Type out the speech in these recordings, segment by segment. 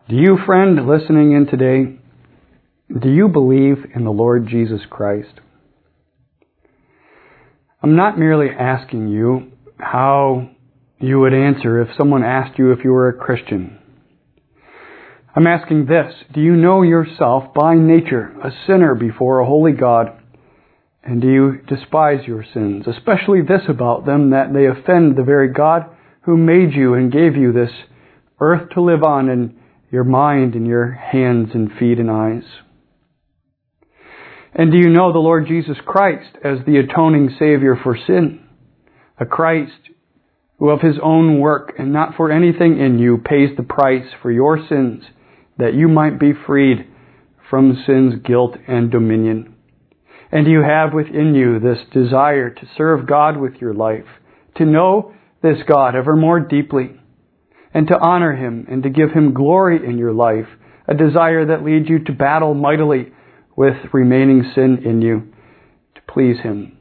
Do you, friend, listening in today, do you believe in the Lord Jesus Christ? I'm not merely asking you how you would answer if someone asked you if you were a Christian. I'm asking this: do you know yourself by nature a sinner before a holy God? And do you despise your sins, especially this about them, that they offend the very God who made you and gave you this earth to live on, and your mind and your hands and feet and eyes? And do you know the Lord Jesus Christ as the atoning Savior for sin? A Christ who of His own work and not for anything in you pays the price for your sins, that you might be freed from sin's guilt and dominion. And you have within you this desire to serve God with your life, to know this God ever more deeply, and to honor Him and to give Him glory in your life, a desire that leads you to battle mightily with remaining sin in you to please Him.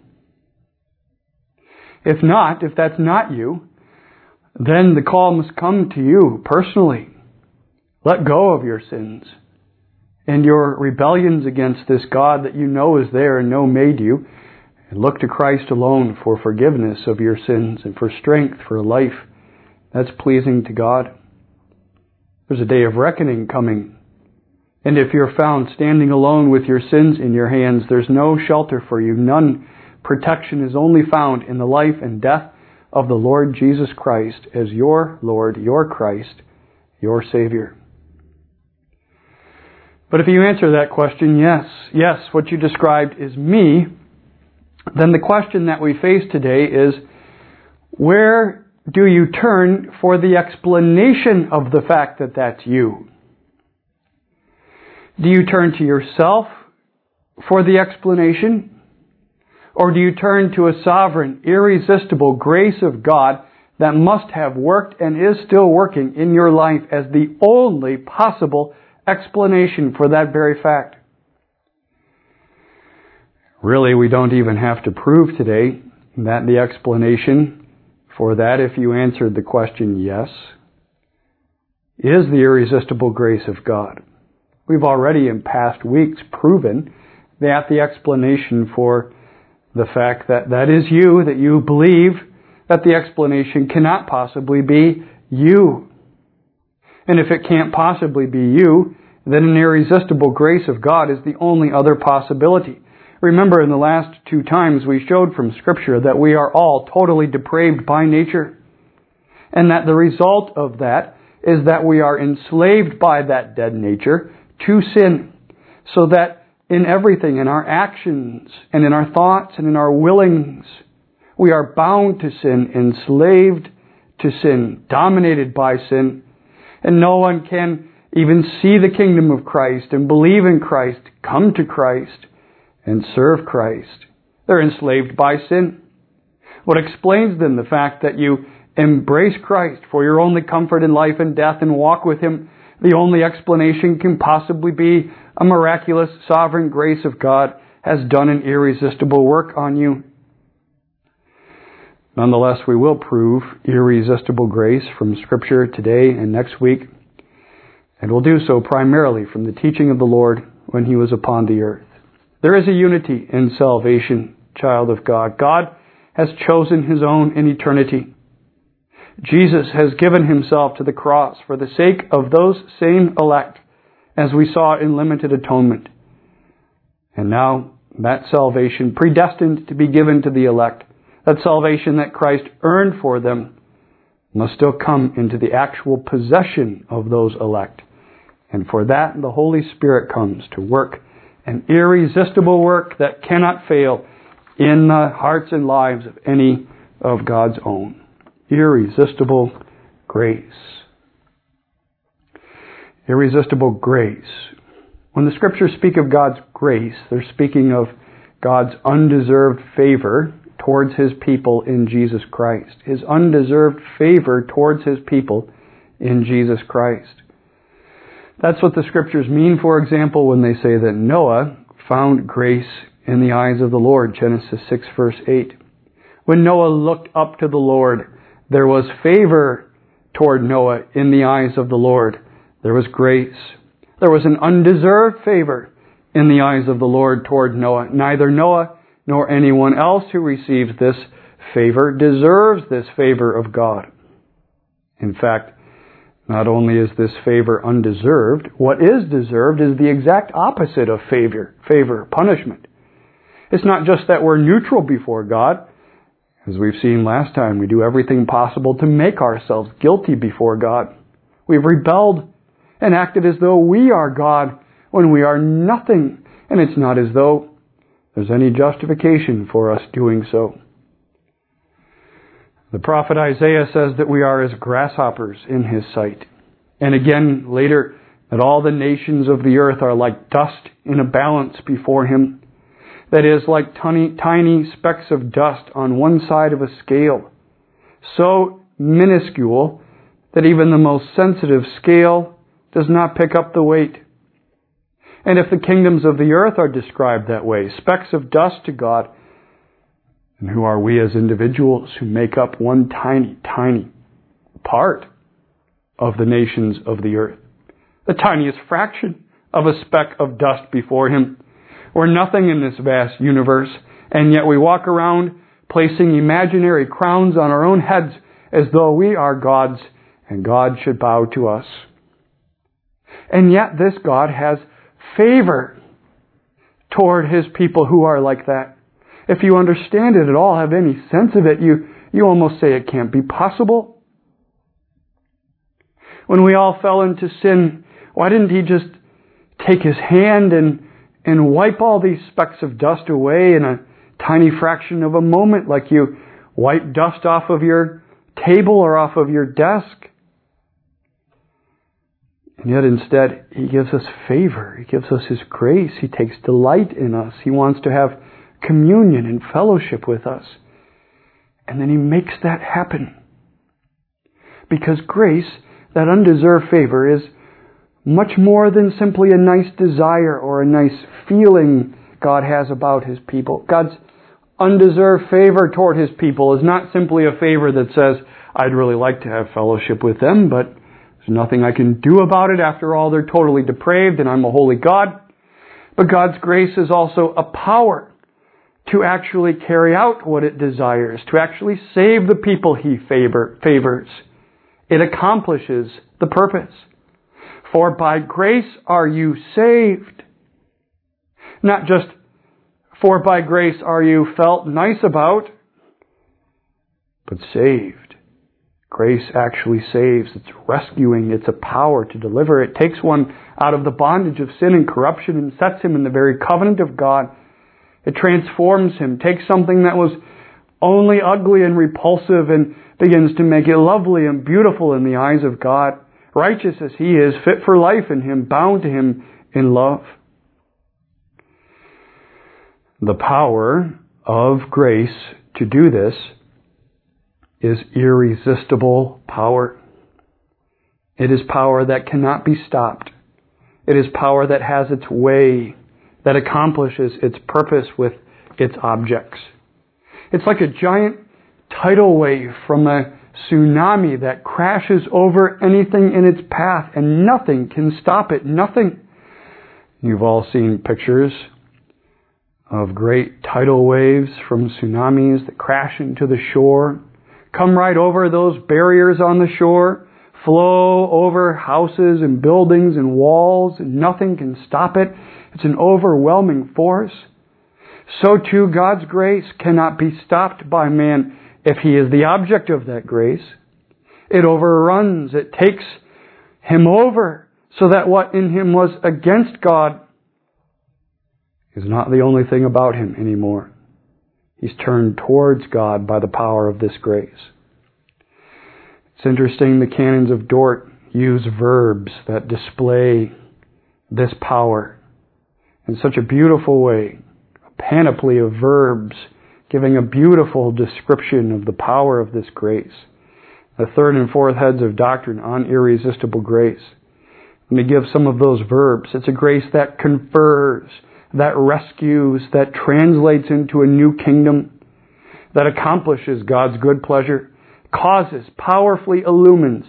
If not, if that's not you, then the call must come to you personally. Let go of your sins and your rebellions against this God that you know is there and know made you, and look to Christ alone for forgiveness of your sins and for strength for a life that's pleasing to God. There's a day of reckoning coming, and if you're found standing alone with your sins in your hands, there's no shelter for you, none. Protection is only found in the life and death of the Lord Jesus Christ as your Lord, your Christ, your Savior. But if you answer that question, yes, what you described is me, then the question that we face today is, where do you turn for the explanation of the fact that that's you? Do you turn to yourself for the explanation? Or do you turn to a sovereign, irresistible grace of God that must have worked and is still working in your life as the only possible explanation for that very fact? Really, we don't even have to prove today that the explanation for that, if you answered the question yes, is the irresistible grace of God. We've already in past weeks proven that the explanation for the fact that that is you, that you believe, that the explanation cannot possibly be you. And if it can't possibly be you, then an irresistible grace of God is the only other possibility. Remember, in the last 2 times we showed from Scripture that we are all totally depraved by nature, and that the result of that is that we are enslaved by that dead nature to sin, so that in everything, in our actions and in our thoughts and in our willings, we are bound to sin, enslaved to sin, dominated by sin, and no one can even see the kingdom of Christ and believe in Christ, come to Christ, and serve Christ. They're enslaved by sin. What explains then the fact that you embrace Christ for your only comfort in life and death and walk with Him? The only explanation can possibly be a miraculous sovereign grace of God has done an irresistible work on you. Nonetheless, we will prove irresistible grace from Scripture today and next week, and we'll do so primarily from the teaching of the Lord when He was upon the earth. There is a unity in salvation, child of God. God has chosen His own in eternity. Jesus has given Himself to the cross for the sake of those same elect, as we saw in limited atonement. And now that salvation predestined to be given to the elect, that salvation that Christ earned for them, must still come into the actual possession of those elect. And for that, the Holy Spirit comes to work an irresistible work that cannot fail in the hearts and lives of any of God's own. Irresistible grace. Irresistible grace. When the Scriptures speak of God's grace, they're speaking of God's undeserved favor towards His people in Jesus Christ. His undeserved favor towards His people in Jesus Christ. That's what the Scriptures mean, for example, when they say that Noah found grace in the eyes of the Lord, Genesis 6 verse 8. When Noah looked up to the Lord, there was favor toward Noah in the eyes of the Lord. There was grace. There was an undeserved favor in the eyes of the Lord toward Noah. Neither Noah nor anyone else who receives this favor deserves this favor of God. In fact, not only is this favor undeserved, what is deserved is the exact opposite of favor, punishment. It's not just that we're neutral before God. As we've seen last time, we do everything possible to make ourselves guilty before God. We've rebelled and acted as though we are God when we are nothing, and it's not as though there's any justification for us doing so. The prophet Isaiah says that we are as grasshoppers in His sight. And again, later, that all the nations of the earth are like dust in a balance before Him. That is, like tiny specks of dust on one side of a scale. So minuscule that even the most sensitive scale does not pick up the weight. And if the kingdoms of the earth are described that way, specks of dust to God, and who are we as individuals who make up one tiny part of the nations of the earth? The tiniest fraction of a speck of dust before Him. We're nothing in this vast universe, and yet we walk around placing imaginary crowns on our own heads as though we are gods and God should bow to us. And yet this God has favor toward His people who are like that. If you understand it at all, have any sense of it, you almost say it can't be possible. When we all fell into sin, why didn't He just take His hand and wipe all these specks of dust away in a tiny fraction of a moment, like you wipe dust off of your table or off of your desk? And yet instead, He gives us favor. He gives us His grace. He takes delight in us. He wants to have communion and fellowship with us. And then He makes that happen. Because grace, that undeserved favor, is much more than simply a nice desire or a nice feeling God has about His people. God's undeserved favor toward His people is not simply a favor that says, I'd really like to have fellowship with them, but there's nothing I can do about it. After all, they're totally depraved and I'm a holy God. But God's grace is also a power to actually carry out what it desires, to actually save the people He favors. It accomplishes the purpose. For by grace are you saved. Not just for by grace are you felt nice about, but saved. Grace actually saves. It's rescuing. It's a power to deliver. It takes one out of the bondage of sin and corruption and sets him in the very covenant of God. It transforms him, takes something that was only ugly and repulsive and begins to make it lovely and beautiful in the eyes of God. Righteous as He is, fit for life in Him, bound to Him in love. The power of grace to do this is irresistible power. It is power that cannot be stopped. It is power that has its way, that accomplishes its purpose with its objects. It's like a giant tidal wave from a tsunami that crashes over anything in its path and nothing can stop it. Nothing. You've all seen pictures of great tidal waves from tsunamis that crash into the shore, come right over those barriers on the shore, flow over houses and buildings and walls, and nothing can stop it. It's an overwhelming force. So too, God's grace cannot be stopped by man if he is the object of that grace. It overruns, it takes him over, so that what in him was against God is not the only thing about him anymore. He's turned towards God by the power of this grace. It's interesting, the canons of Dort use verbs that display this power in such a beautiful way. A panoply of verbs giving a beautiful description of the power of this grace. The third and fourth heads of doctrine on irresistible grace. Let me give some of those verbs. It's a grace that confers, that rescues, that translates into a new kingdom, that accomplishes God's good pleasure, causes, powerfully illumines,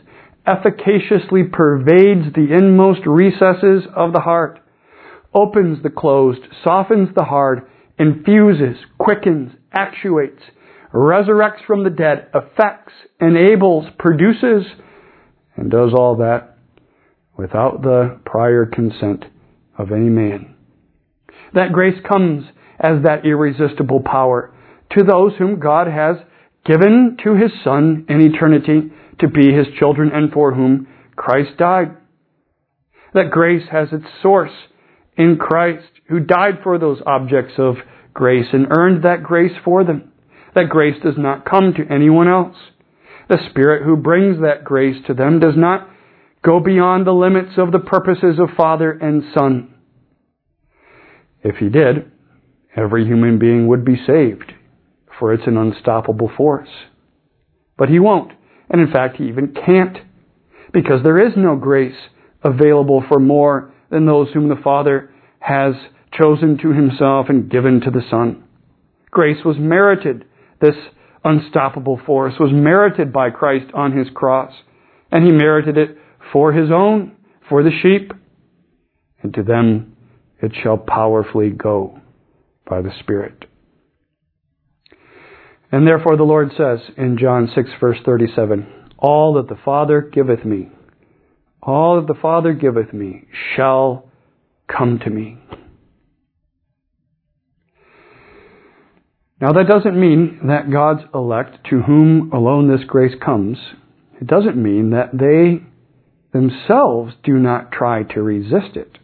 efficaciously pervades the inmost recesses of the heart, opens the closed, softens the hard, infuses, quickens, actuates, resurrects from the dead, affects, enables, produces, and does all that without the prior consent of any man. That grace comes as that irresistible power to those whom God has given to His Son in eternity to be His children and for whom Christ died. That grace has its source in Christ, who died for those objects of grace and earned that grace for them. That grace does not come to anyone else. The Spirit who brings that grace to them does not go beyond the limits of the purposes of Father and Son. If He did, every human being would be saved, for it's an unstoppable force. But He won't, and in fact He even can't, because there is no grace available for more than those whom the Father has chosen to Himself and given to the Son. Grace was merited. This unstoppable force was merited by Christ on His cross, and He merited it for His own, for the sheep, and to them it shall powerfully go by the Spirit. And therefore the Lord says in John 6 verse 37, all that the Father giveth me, all that the Father giveth me shall come to me. Now that doesn't mean that God's elect, to whom alone this grace comes, it doesn't mean that they themselves do not try to resist it.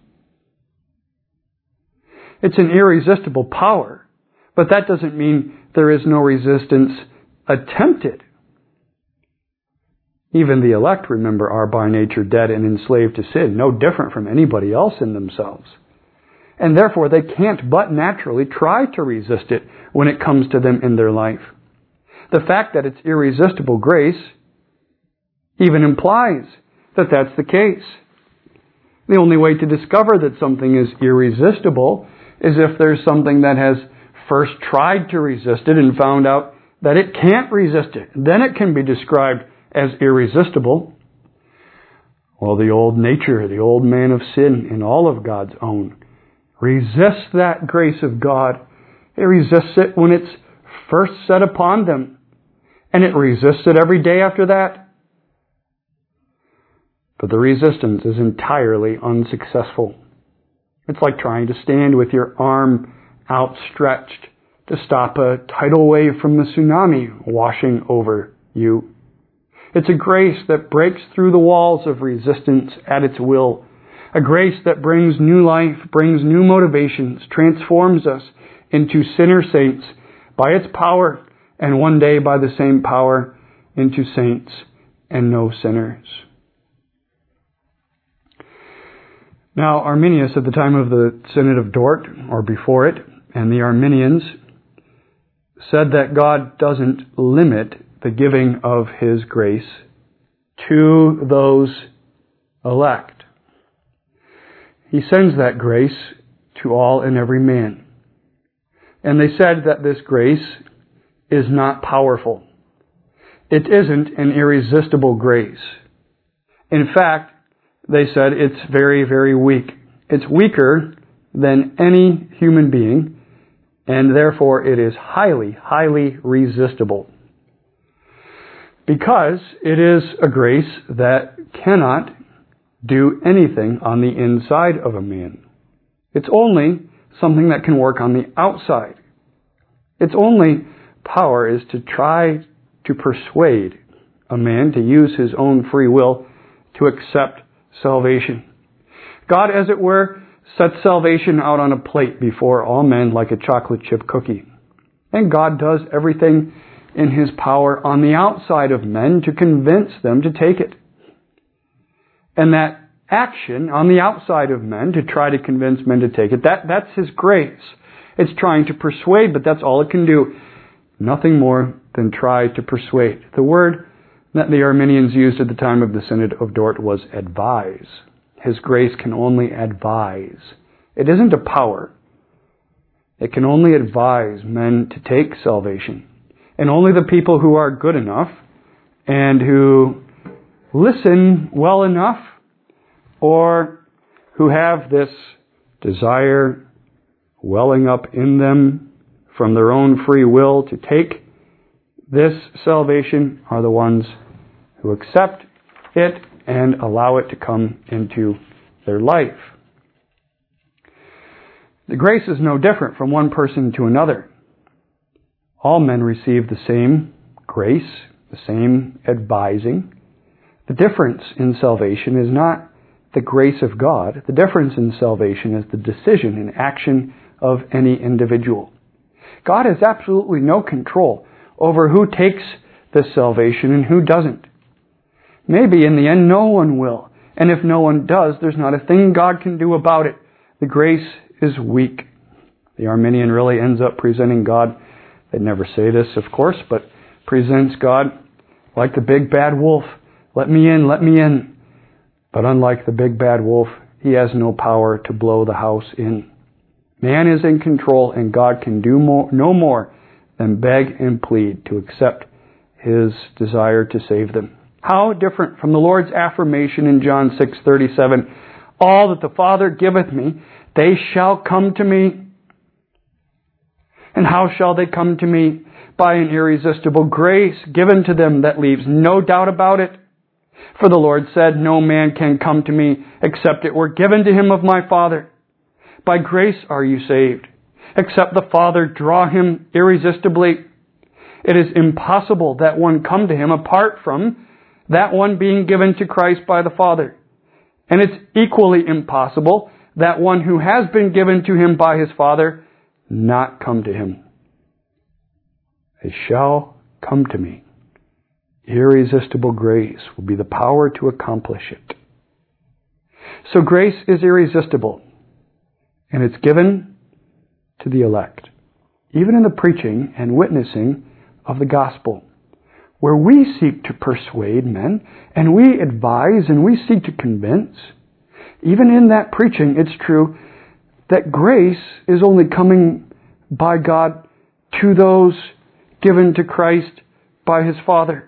It's an irresistible power, but that doesn't mean there is no resistance attempted. Even the elect, remember, are by nature dead and enslaved to sin, no different from anybody else in themselves. And therefore they can't but naturally try to resist it when it comes to them in their life. The fact that it's irresistible grace even implies that that's the case. The only way to discover that something is irresistible is if there's something that has first tried to resist it and found out that it can't resist it. Then it can be described as irresistible. Well, the old nature, the old man of sin in all of God's own, resists that grace of God. It resists it when it's first set upon them. And it resists it every day after that. But the resistance is entirely unsuccessful. It's like trying to stand with your arm outstretched to stop a tidal wave from the tsunami washing over you. It's a grace that breaks through the walls of resistance at its will. A grace that brings new life, brings new motivations, transforms us into sinner saints by its power, and one day by the same power into saints and no sinners. Now, Arminius at the time of the Synod of Dort, or before it, and the Arminians said that God doesn't limit the giving of His grace to those elect. He sends that grace to all and every man. And they said that this grace is not powerful. It isn't an irresistible grace. In fact, they said it's very, very weak. It's weaker than any human being, and therefore it is highly, highly resistible. Because it is a grace that cannot do anything on the inside of a man. It's only something that can work on the outside. Its only power is to try to persuade a man to use his own free will to accept salvation. God, as it were, sets salvation out on a plate before all men like a chocolate chip cookie. And God does everything in His power on the outside of men to convince them to take it. And that action on the outside of men to try to convince men to take it, that's His grace. It's trying to persuade, but that's all it can do. Nothing more than try to persuade. The word that the Arminians used at the time of the Synod of Dort was advise. His grace can only advise. It isn't a power. It can only advise men to take salvation. And only the people who are good enough and who listen well enough, or who have this desire welling up in them from their own free will to take this salvation are the ones who accept it and allow it to come into their life. The grace is no different from one person to another. All men receive the same grace, the same advising. The difference in salvation is not the grace of God. The difference in salvation is the decision and action of any individual. God has absolutely no control over who takes this salvation and who doesn't. Maybe in the end no one will. And if no one does, there's not a thing God can do about it. The grace is weak. The Arminian really ends up presenting God, they never say this, of course, but presents God like the big bad wolf. Let me in, let me in. But unlike the big bad wolf, he has no power to blow the house in. Man is in control, and God can do no more than beg and plead to accept his desire to save them. How different from the Lord's affirmation in John 6:37, all that the Father giveth me, they shall come to me. And how shall they come to me? By an irresistible grace given to them that leaves no doubt about it. For the Lord said, no man can come to me except it were given to him of my Father. By grace are you saved, except the Father draw him irresistibly. It is impossible that one come to him apart from that one being given to Christ by the Father. And it's equally impossible that one who has been given to him by his Father not come to him. They shall come to me. Irresistible grace will be the power to accomplish it. So grace is irresistible, and it's given to the elect, even in the preaching and witnessing of the gospel, where we seek to persuade men, and we advise, and we seek to convince. Even in that preaching, it's true that grace is only coming by God to those given to Christ by his Father.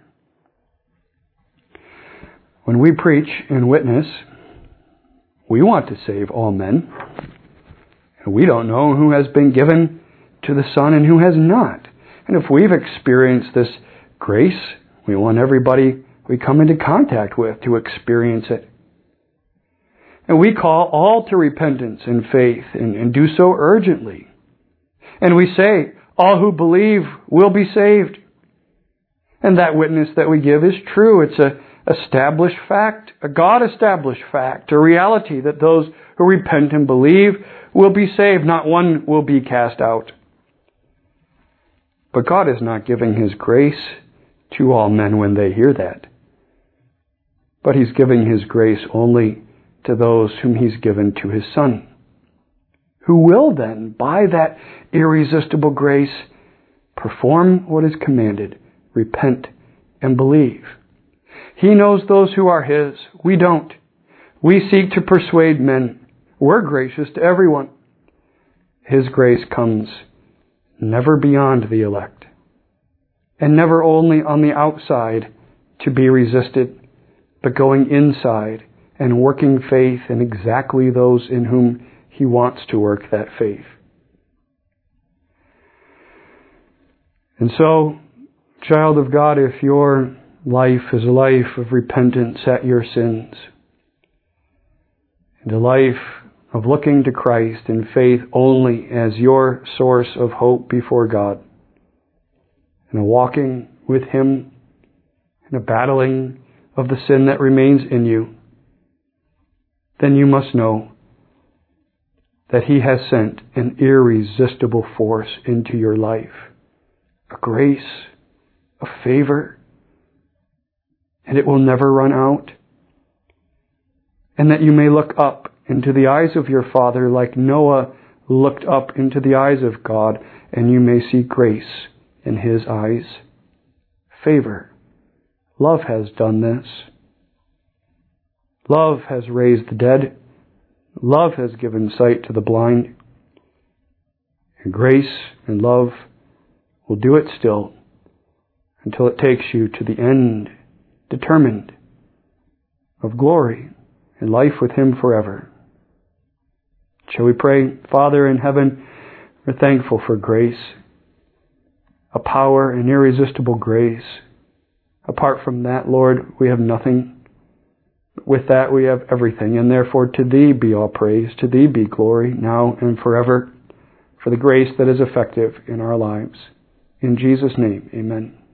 When we preach and witness, we want to save all men. And we don't know who has been given to the Son and who has not. And if we've experienced this grace, we want everybody we come into contact with to experience it. And we call all to repentance and faith and do so urgently. And we say, all who believe will be saved. And that witness that we give is true. It's a established fact, a God-established fact, a reality that those who repent and believe will be saved. Not one will be cast out. But God is not giving his grace to all men when they hear that. But he's giving his grace only to those whom he's given to his Son, who will then, by that irresistible grace, perform what is commanded, repent and believe. He knows those who are his. We don't. We seek to persuade men. We're gracious to everyone. His grace comes never beyond the elect, and never only on the outside to be resisted, but going inside and working faith in exactly those in whom he wants to work that faith. And so, child of God, if your life is a life of repentance at your sins, and a life of looking to Christ in faith only as your source of hope before God, and a walking with him, and a battling of the sin that remains in you, then you must know that he has sent an irresistible force into your life, a grace, a favor, and it will never run out. And that you may look up into the eyes of your Father like Noah looked up into the eyes of God, and you may see grace in his eyes. Favor. Love has done this. Love has raised the dead. Love has given sight to the blind. And grace and love will do it still until it takes you to the end, determined of glory and life with Him forever. Shall we pray? Father in heaven, we're thankful for grace, a power, an irresistible grace. Apart from that, Lord, we have nothing. With that, we have everything, and therefore to Thee be all praise, to Thee be glory, now and forever, for the grace that is effective in our lives. In Jesus' name, amen.